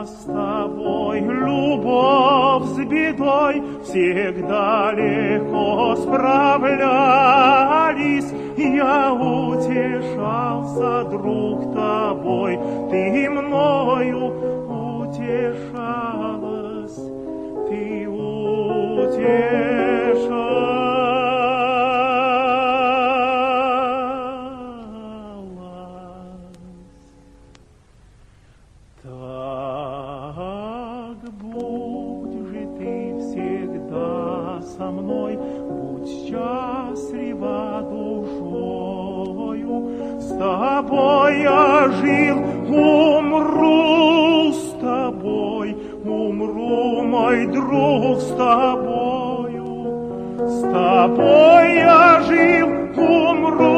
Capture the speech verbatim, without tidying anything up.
с тобой, любовь с бедой всегда легко справлялись. Я утешался, друг, тобой, ты мною утешалась, ты утешалась. Так будь же ты всегда со мной, будь счастлива душою. С тобой я жил, умру с тобой, умру, мой друг, с тобою. С тобой я жил, умру.